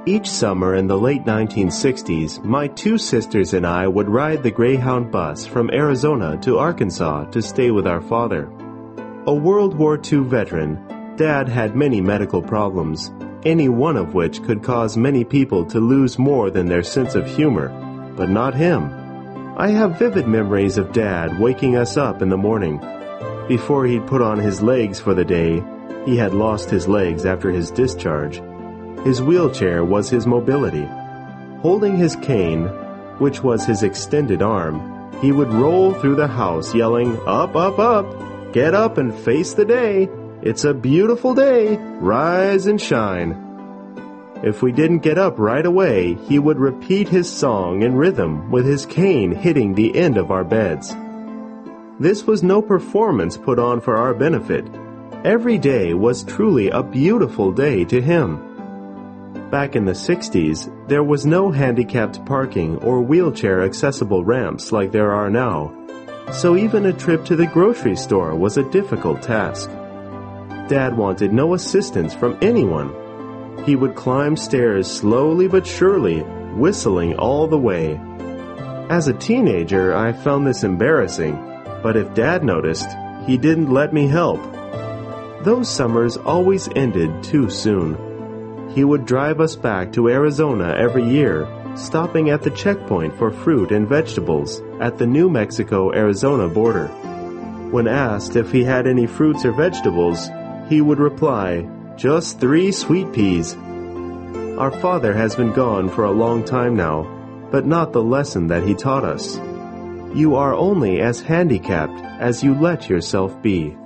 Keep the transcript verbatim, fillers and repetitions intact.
Each summer in the late nineteen sixties, my two sisters and I would ride the Greyhound bus from Arizona to Arkansas to stay with our father. A World War Two veteran, Dad had many medical problems, any one of which could cause many people to lose more than their sense of humor, but not him. I have vivid memories of Dad waking us up in the morning. Before he'd put on his legs for the day, he had lost his legs after his discharge. His wheelchair was his mobility. Holding his cane, which was his extended arm, he would roll through the house yelling, "Up, up, up! Get up and face the day! It's a beautiful day! Rise and shine!" If we didn't get up right away, he would repeat his song in rhythm with his cane hitting the end of our beds. This was no performance put on for our benefit. Every day was truly a beautiful day to him. Back in the sixties, there was no handicapped parking or wheelchair-accessible ramps like there are now, so even a trip to the grocery store was a difficult task. Dad wanted no assistance from anyone. He would climb stairs slowly but surely, whistling all the way. As a teenager, I found this embarrassing, but if Dad noticed, he didn't let me help. Those summers always ended too soon. He would drive us back to Arizona every year, stopping at the checkpoint for fruit and vegetables at the New Mexico-Arizona border. When asked if he had any fruits or vegetables, he would reply, "Just three sweet peas." Our father has been gone for a long time now, but not the lesson that he taught us. You are only as handicapped as you let yourself be.